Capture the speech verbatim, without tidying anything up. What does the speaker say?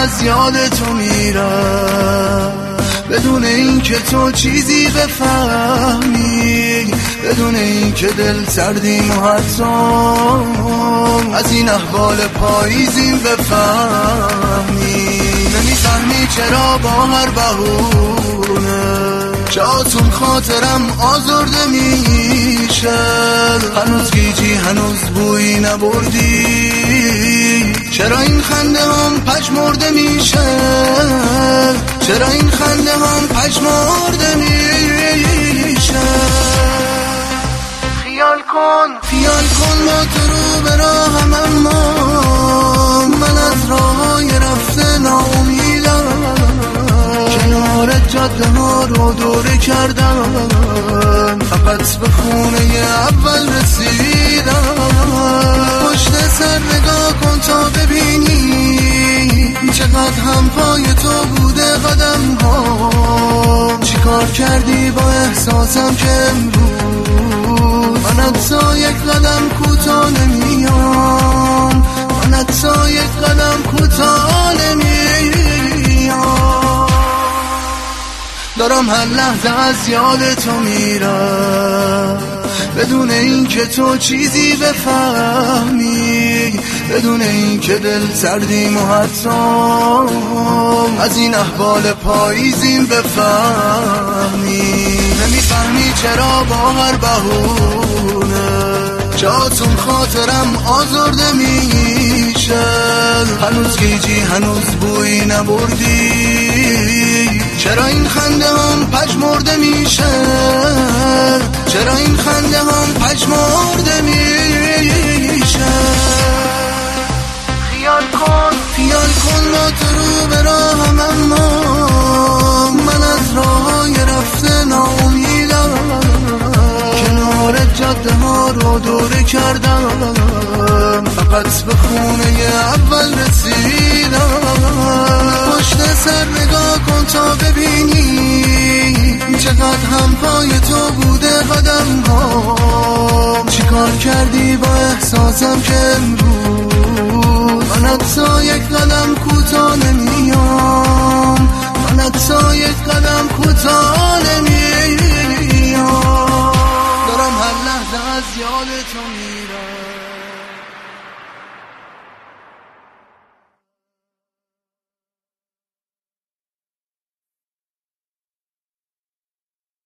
از یاد تو میرم، بدون این که تو چیزی بفهمی، بدون این که دل سردیم و حتی از این احوال پاییزیم بفهمی. نمیفهمی چرا با هر بهونه جاتون خاطرم آزرده میشه، هنوز گیجی هنوز بویی نبردی، چرا این خنده هم پژمرده میشه، چرا این خنده هم پژمرده میشه. خیال کن خیال کن با تو رو به راهم، اما من از راههای رفته ناامیدم، کنار جاده ها رو دوره کردم، فقط به خونه اول رسیدم. پشت سر نگاه کن تا ببینی چقدر هم پای تو بوده قدم ها، چیکار کردی با احساسم که امروز من حتی یک قدم کوتاه نمیام، من حتی یک قدم کوتاه نمیام. دارم هر لحظه از یاد تو میرم، بدون این که تو چیزی بفهمی، بدون این که دل سردیم و حتی از این احوال پاییزیم بفهمی. نمیفهمی چرا با هر بهونه جاتون خاطرم آزرده میشه، هنوز گیجی هنوز بویی نبردی، چرا این خنده هم پژمرده میشه، چرا این خنده هم پژمرده میشه. خیال کن خیال کن با تو رو به راهم، اما من از راههای رفته ناامیدم، کنار جاده ها رو دوره کردم، فقط به خونه اول رسیدم. پشت سر نگاه کن تا ببینی چقدر هم پای تو بوده قدم ها، چیکار کردی با احساسم که امروز من حتی یک قدم کوتاه نمیام، من حتی یک قدم کوتاه نمیام. دارم هر لحظه از یاد تو میرم.